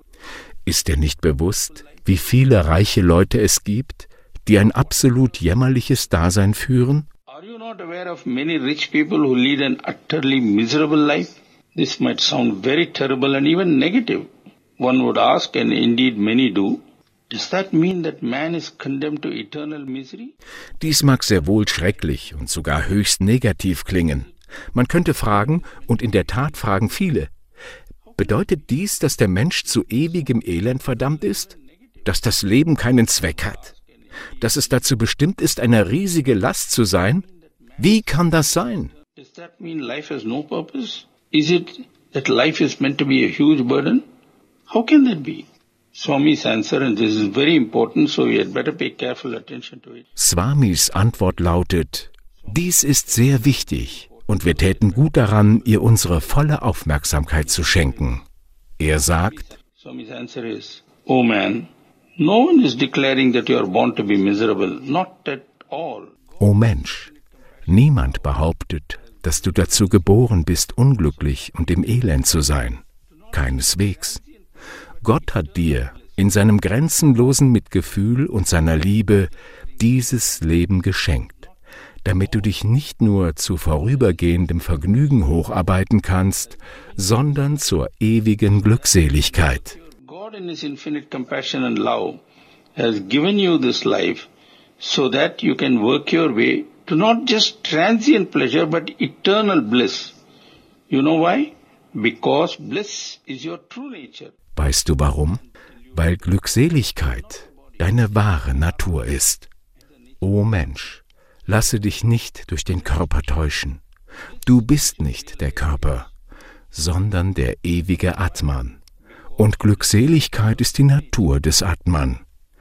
Ist dir nicht bewusst, wie viele reiche Leute es gibt, die ein absolut jämmerliches Dasein führen? Are you not aware of many rich people who lead an utterly miserable life? This might sound very terrible and even negative. One would ask, and indeed many do, does that mean that man is condemned to eternal misery? Dies mag sehr wohl schrecklich und sogar höchst negativ klingen. Man könnte fragen, und in der Tat fragen viele, bedeutet dies, dass der Mensch zu ewigem Elend verdammt ist? Dass das Leben keinen Zweck hat? Dass es dazu bestimmt ist, eine riesige Last zu sein? Wie kann das sein? Does that mean life has no purpose? Is it that life is meant to be a huge burden? How can that be? Swami's answer, and this is very important, so we had better pay careful attention to it. Swamis Antwort lautet, dies ist sehr wichtig und wir täten gut daran, ihr unsere volle Aufmerksamkeit zu schenken. Er sagt, Swami's answer is, oh man, no one is declaring that you are born to be miserable, not at all. O Mensch, niemand behauptet, dass du dazu geboren bist, unglücklich und im Elend zu sein. Keineswegs. Gott hat dir in seinem grenzenlosen Mitgefühl und seiner Liebe dieses Leben geschenkt, damit du dich nicht nur zu vorübergehendem Vergnügen hocharbeiten kannst, sondern zur ewigen Glückseligkeit. God in His infinite compassion and love has given you this life so that you can work your way to not just transient pleasure but eternal bliss. You know why? Because bliss is your true nature. Weißt du warum? Weil Glückseligkeit deine wahre Natur ist. O Mensch, lasse dich nicht durch den Körper täuschen. Du bist nicht der Körper, sondern der ewige Atman. Und Glückseligkeit ist die Natur des Atman.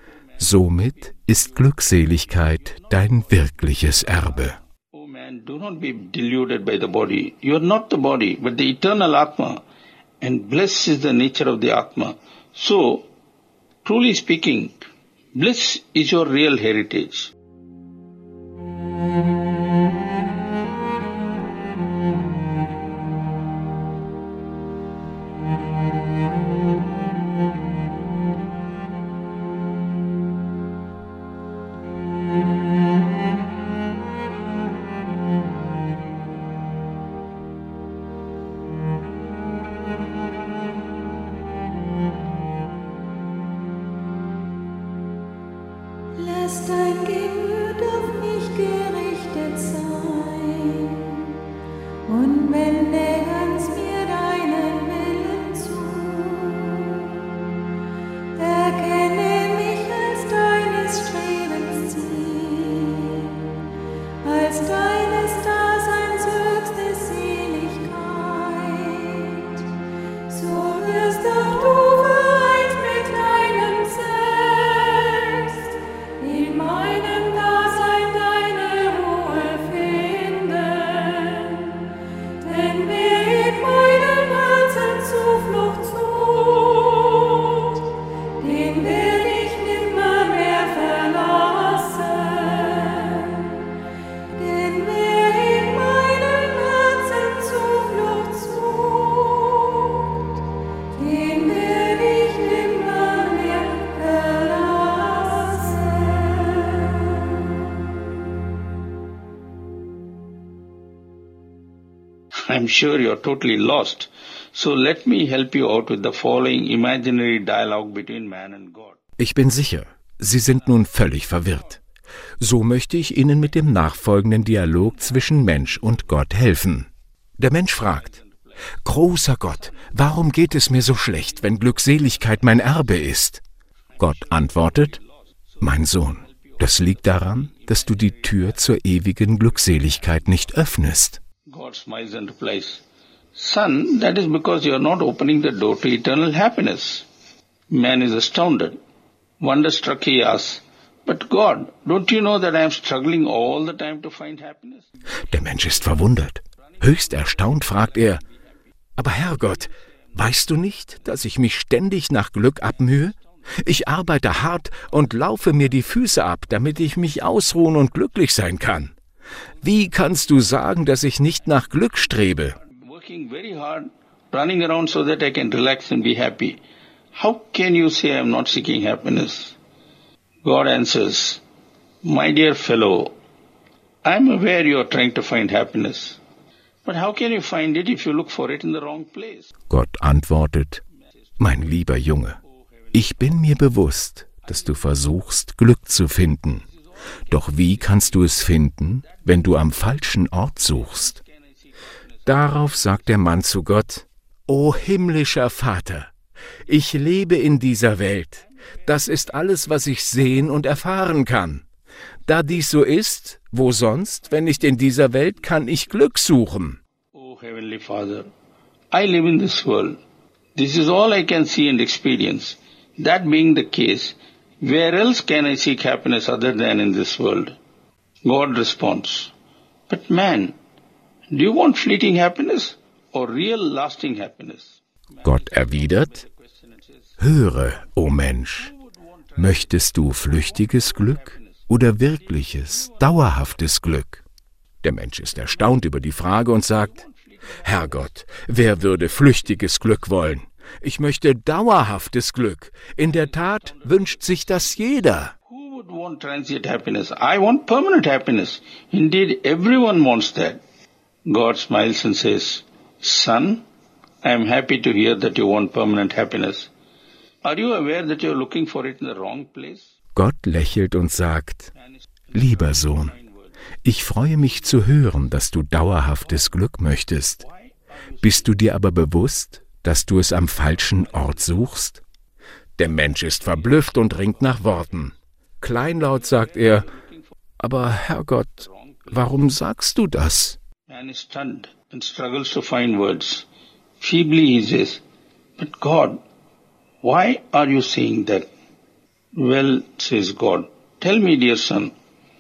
Somit ist Glückseligkeit dein wirkliches Erbe. Oh man, do not be deluded by the body. You are not the body, but the eternal Atma. And bliss is the nature of the Atma. So, truly speaking, bliss is your real heritage. Lass dein Gemüt auf mich gerichtet sein und wende ganz mir deinen Willen zu. Erkenne mich als deines Strebens Ziel, als deines Daseins höchste Seligkeit. So wirst auch du vereint mit deinem Selbst, in meinem Dasein deine Ruhe finden. Denn wer in meinem Herzen Zuflucht sucht, den werd ich nimmer mehr verlassen. Denn wer in meinem Herzen Zuflucht sucht, den werd ich nimmer mehr verlassen. I'm sure you're totally lost. So let me help you out with the following imaginary dialogue between man and God. Ich bin sicher, Sie sind nun völlig verwirrt. So möchte ich Ihnen mit dem nachfolgenden Dialog zwischen Mensch und Gott helfen. Der Mensch fragt, »Großer Gott, warum geht es mir so schlecht, wenn Glückseligkeit mein Erbe ist?« Gott antwortet, »Mein Sohn, das liegt daran, dass du die Tür zur ewigen Glückseligkeit nicht öffnest.« God smiles and replies, Son, that is because you are not opening the door to eternal happiness. Man is astounded. Wonderstruck he asks, But God, don't you know that I am struggling all the time to find happiness? Der Mensch ist verwundert. Höchst erstaunt fragt er, »Aber Herrgott, weißt du nicht, dass ich mich ständig nach Glück abmühe? Ich arbeite hart und laufe mir die Füße ab, damit ich mich ausruhen und glücklich sein kann. Wie kannst du sagen, dass ich nicht nach Glück strebe?« Working very hard, running around so that I can relax and be happy. How can you say I am not seeking happiness? God answers, My dear fellow, I am aware you are trying to find happiness. But how can you find it if you look for it in the wrong place? Gott antwortet, »Mein lieber Junge, ich bin mir bewusst, dass du versuchst, Glück zu finden. Doch wie kannst du es finden, wenn du am falschen Ort suchst?« Darauf sagt der Mann zu Gott, »O himmlischer Vater, ich lebe in dieser Welt. Das ist alles, was ich sehen und erfahren kann. Da dies so ist, wo sonst, wenn nicht in dieser Welt, kann ich Glück suchen?« O Heavenly Father, I live in this world. This is all I can see and experience. That being the case, where else can I seek happiness other than in this world? God responds, But man, do you want fleeting happiness or real lasting happiness? Gott erwidert, »Höre, o Mensch, möchtest du flüchtiges Glück oder wirkliches, dauerhaftes Glück?« Der Mensch ist erstaunt über die Frage und sagt, »Herrgott, wer würde flüchtiges Glück wollen? Ich möchte dauerhaftes Glück. In der Tat wünscht sich das jeder.« Who would want transient happiness? I want permanent happiness. Indeed, everyone wants that. God smiles and says, Son, I am happy to hear that you want permanent happiness. Are you aware that you are looking for it in the wrong place? Gott lächelt und sagt, »Lieber Sohn, ich freue mich zu hören, dass du dauerhaftes Glück möchtest. Bist du dir aber bewusst, dass du es am falschen Ort suchst?« Der Mensch ist verblüfft und ringt nach Worten. Kleinlaut sagt er, »Aber Herrgott, warum sagst du das?« Man is stunned and struggles to find words. Feebly he says, But God, why are you saying that? Well, says God, tell me, dear son,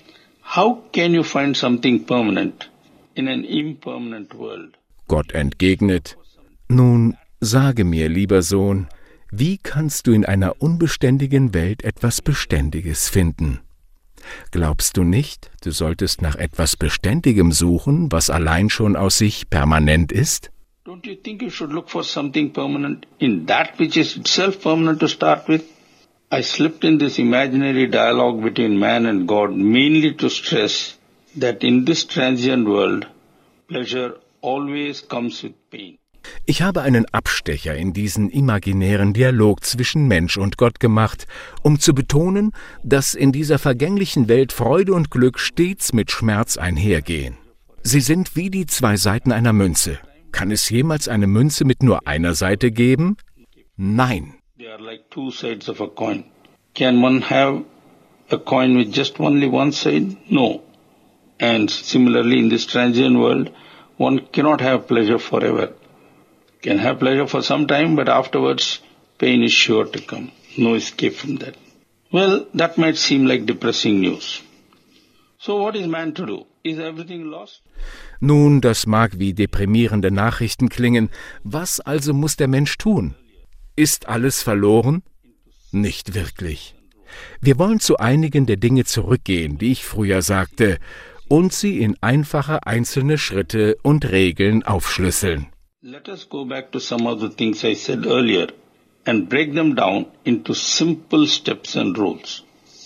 how can you find something permanent in an impermanent world? Gott entgegnet, »Nun, sage mir, lieber Sohn, wie kannst du in einer unbeständigen Welt etwas Beständiges finden? Glaubst du nicht, du solltest nach etwas Beständigem suchen, was allein schon aus sich permanent ist? Don't you think you should look for something permanent in that which is itself permanent to start with? I slipped in this imaginary dialogue between man and God mainly to stress that in this transient world, pleasure always comes with pain. Ich habe einen Abstecher in diesen imaginären Dialog zwischen Mensch und Gott gemacht, um zu betonen, dass in dieser vergänglichen Welt Freude und Glück stets mit Schmerz einhergehen. Sie sind wie die zwei Seiten einer Münze. Kann es jemals eine Münze mit nur einer Seite geben? Nein. They are like two sides of a coin. Can one have a coin with just only one side? No. And similarly, in this transient world, one cannot have pleasure forever. Can have pleasure for some time, but afterwards, pain is sure to come. No escape from that. Well, that might seem like depressing news. So what is man to do? Is everything lost? Nun, das mag wie deprimierende Nachrichten klingen. Was also muss der Mensch tun? Ist alles verloren? Nicht wirklich. Wir wollen zu einigen der Dinge zurückgehen, die ich früher sagte, und sie in einfache einzelne Schritte und Regeln aufschlüsseln. Let us go back to some of the things I said earlier and break them down into simple steps and rules.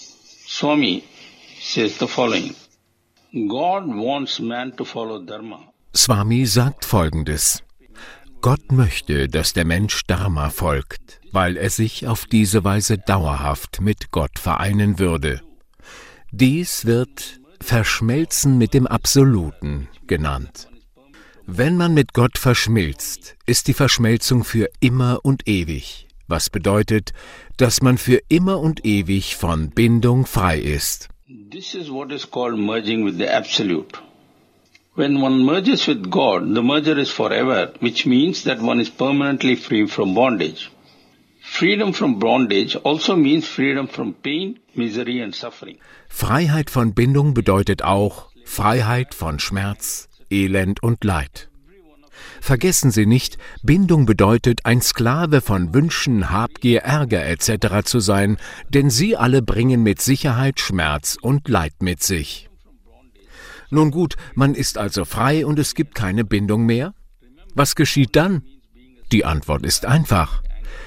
Swami says the following. God wants man to follow Dharma. Swami sagt Folgendes. Gott möchte, dass der Mensch Dharma folgt, weil er sich auf diese Weise dauerhaft mit Gott vereinen würde. Dies wird Verschmelzen mit dem Absoluten genannt. Wenn man mit Gott verschmilzt, ist die Verschmelzung für immer und ewig, was bedeutet, dass man für immer und ewig von Bindung frei ist. This is what is called merging with the Absolute. When one merges with God, the merger is forever, which means that one is permanently free from bondage. Freedom from bondage also means freedom from pain, misery and suffering. Freiheit von Bindung bedeutet auch Freiheit von Schmerz, Elend und Leid. Vergessen Sie nicht, Bindung bedeutet, ein Sklave von Wünschen, Habgier, Ärger et cetera zu sein, denn sie alle bringen mit Sicherheit Schmerz und Leid mit sich. Nun gut, man ist also frei und es gibt keine Bindung mehr? Was geschieht dann? Die Antwort ist einfach.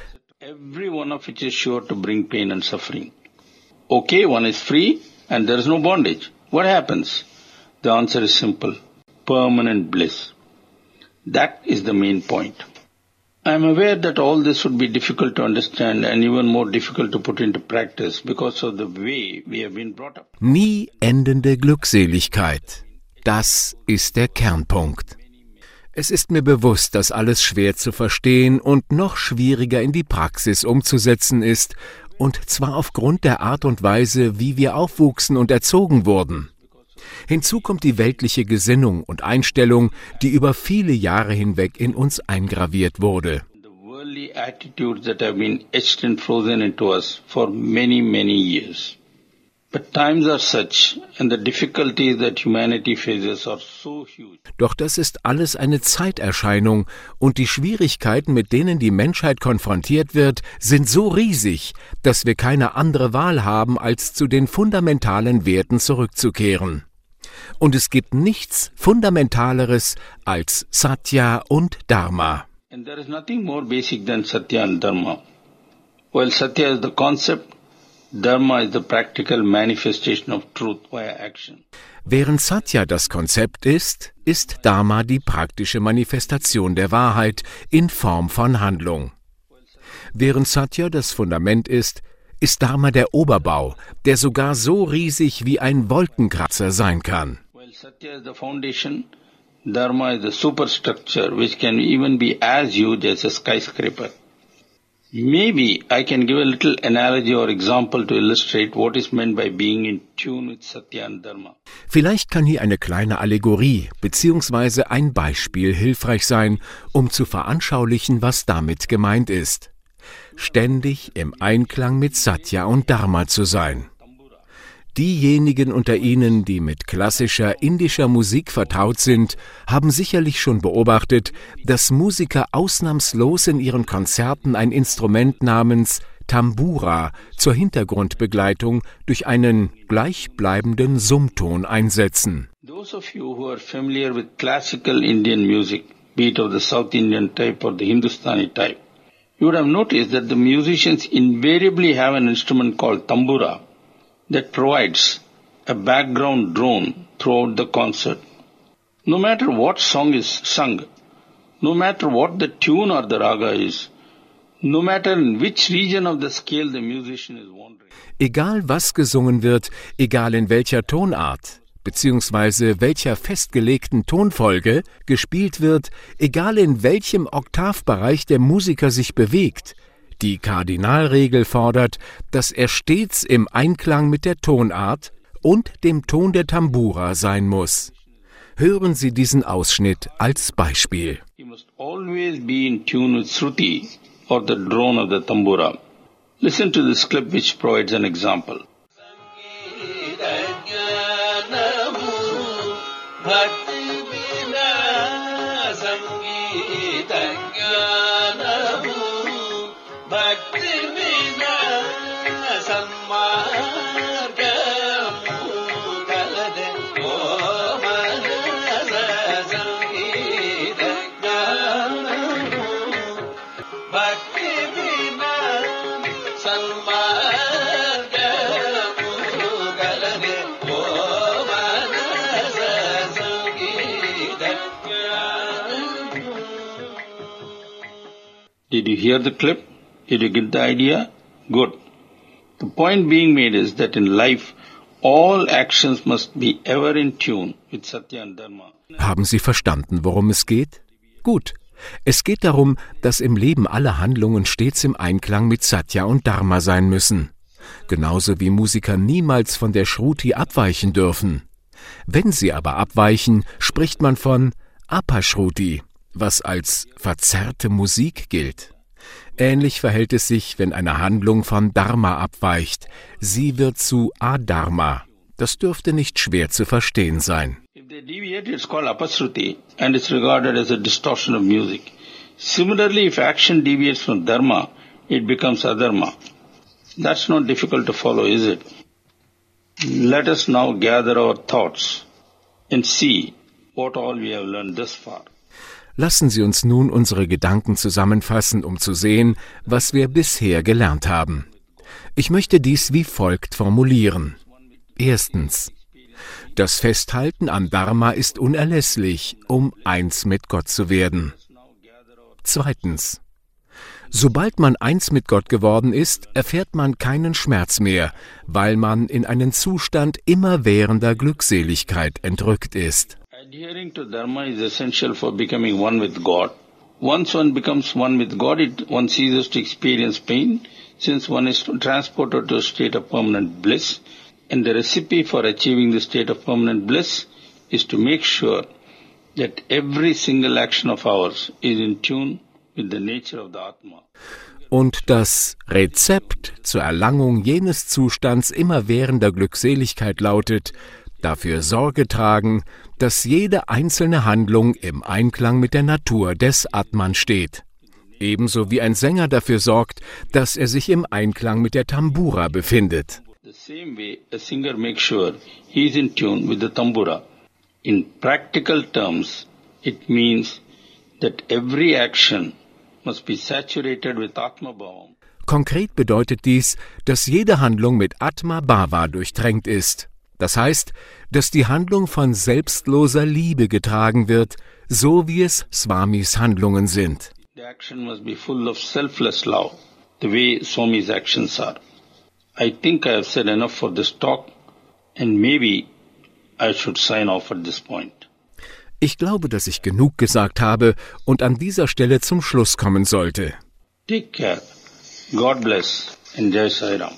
Every one of which is sure to bring pain and suffering. Okay, one is free and there is no bondage. What happens? The answer is simple. Permanent bliss. That is the main point. I am aware that all this would be difficult to understand and even more difficult to put into practice because of the way we have been brought up. Nie endende Glückseligkeit. Das ist der Kernpunkt. Es ist mir bewusst, dass alles schwer zu verstehen und noch schwieriger in die Praxis umzusetzen ist, und zwar aufgrund der Art und Weise, wie wir aufwuchsen und erzogen wurden. Hinzu kommt die weltliche Gesinnung und Einstellung, die über viele Jahre hinweg in uns eingraviert wurde. The worldly attitudes that have been etched and frozen into us for many, many years. But times are such and the difficulties that humanity faces are so huge. Doch das ist alles eine Zeiterscheinung und die Schwierigkeiten, mit denen die Menschheit konfrontiert wird, sind so riesig, dass wir keine andere Wahl haben, als zu den fundamentalen Werten zurückzukehren. Und es gibt nichts Fundamentaleres als Satya und Dharma. And there is nothing more basic than Satya and Dharma. While Satya is the concept, Dharma is the practical manifestation of truth via action. Während Satya das Konzept ist, ist Dharma die praktische Manifestation der Wahrheit in Form von Handlung. Während Satya das Fundament ist, ist Dharma der Oberbau, der sogar so riesig wie ein Wolkenkratzer sein kann. While Satya is the foundation, Dharma is the superstructure which can even be as huge as a skyscraper. Maybe I can give a little analogy or example to illustrate what is meant by being in tune with Satya and Dharma. Vielleicht kann hier eine kleine Allegorie bzw. ein Beispiel hilfreich sein, um zu veranschaulichen, was damit gemeint ist. Ständig im Einklang mit Satya und Dharma zu sein. Diejenigen unter Ihnen, die mit klassischer indischer Musik vertraut sind, haben sicherlich schon beobachtet, dass Musiker ausnahmslos in ihren Konzerten ein Instrument namens Tambura zur Hintergrundbegleitung durch einen gleichbleibenden Summton einsetzen. Those of you who are familiar with classical Indian music, be it of the South Indian type or the Hindustani type, you would have noticed that the musicians invariably have an instrument called tambura that provides a background drone throughout the concert. No matter what song is sung, no matter what the tune or the raga is, no matter in which region of the scale the musician is wandering. Egal was gesungen wird, egal in welcher Tonart bzw. welcher festgelegten Tonfolge gespielt wird, egal in welchem Oktavbereich der Musiker sich bewegt, die Kardinalregel fordert, dass er stets im Einklang mit der Tonart und dem Ton der Tambura sein muss. Hören Sie diesen Ausschnitt als Beispiel. He must always be in tune with Shruti or the drone of the tambura. Listen to this clip which provides an example. Did you hear the clip? Did you get the idea? Good. The point being made is that in life, all actions must be ever in tune with Satya and Dharma. Haben Sie verstanden, worum es geht? Gut. Es geht darum, dass im Leben alle Handlungen stets im Einklang mit Satya und Dharma sein müssen. Genauso wie Musiker niemals von der Shruti abweichen dürfen. Wenn sie aber abweichen, spricht man von Apashruti, was als verzerrte Musik gilt. Ähnlich verhält es sich, wenn eine Handlung von Dharma abweicht. Sie wird zu Adharma. Das dürfte nicht schwer zu verstehen sein. If they deviate, it's called apashruti and it's regarded as a distortion of music. Similarly, if action deviates from dharma, it becomes adharma. That's not difficult to follow, is it? Let us now gather our thoughts and see what all we have learned thus far. Lassen Sie uns nun unsere Gedanken zusammenfassen, um zu sehen, was wir bisher gelernt haben. Ich möchte dies wie folgt formulieren. Erstens. Das Festhalten an Dharma ist unerlässlich, um eins mit Gott zu werden. Zweitens. Sobald man eins mit Gott geworden ist, erfährt man keinen Schmerz mehr, weil man in einen Zustand immerwährender Glückseligkeit entrückt ist. Adhering to Dharma is essential for becoming one with God. Once one becomes one with God, it, one ceases to experience pain, since one is transported to a state of permanent bliss. And the recipe for achieving the state of permanent bliss is to make sure that every single action of ours is in tune with the nature of the Atma. Und das Rezept zur Erlangung jenes Zustands immerwährender Glückseligkeit lautet, dafür Sorge tragen, dass jede einzelne Handlung im Einklang mit der Natur des Atman steht. Ebenso wie ein Sänger dafür sorgt, dass er sich im Einklang mit der Tambura befindet. The same way a singer makes sure he is in tune with the tambura. In practical terms, it means that every action must be saturated with Atma Bhavam. Konkret bedeutet dies, dass jede Handlung mit Atma Bhava durchtränkt ist. Das heißt, dass die Handlung von selbstloser Liebe getragen wird, so wie es Swamis Handlungen sind. The action must be full of selfless love, the way Swami's actions are. I think I have said enough for this talk, and maybe I should sign off at this point. Ich glaube, dass ich genug gesagt habe und an dieser Stelle zum Schluss kommen sollte. Take care. God bless and Jai Sai Ram.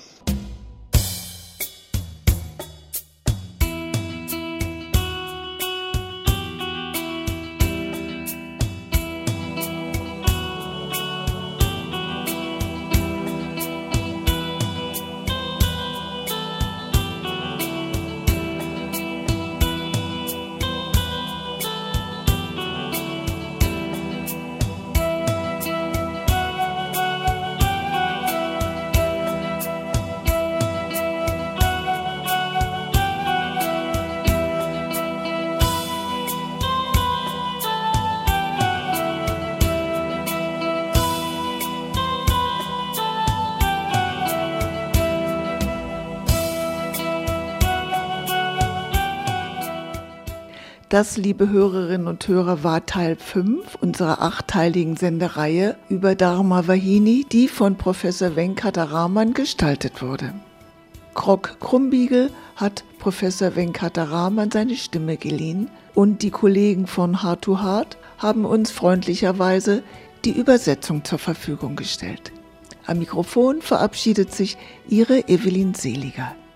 Das, liebe Hörerinnen und Hörer, war Teil fünf unserer achtteiligen Sendereihe über Dharma Vahini, die von Professor Venkataraman gestaltet wurde. Krog Krumbiegel hat Professor Venkataraman seine Stimme geliehen und die Kollegen von Heart to Heart haben uns freundlicherweise die Übersetzung zur Verfügung gestellt. Am Mikrofon verabschiedet sich Ihre Evelyn Seliger.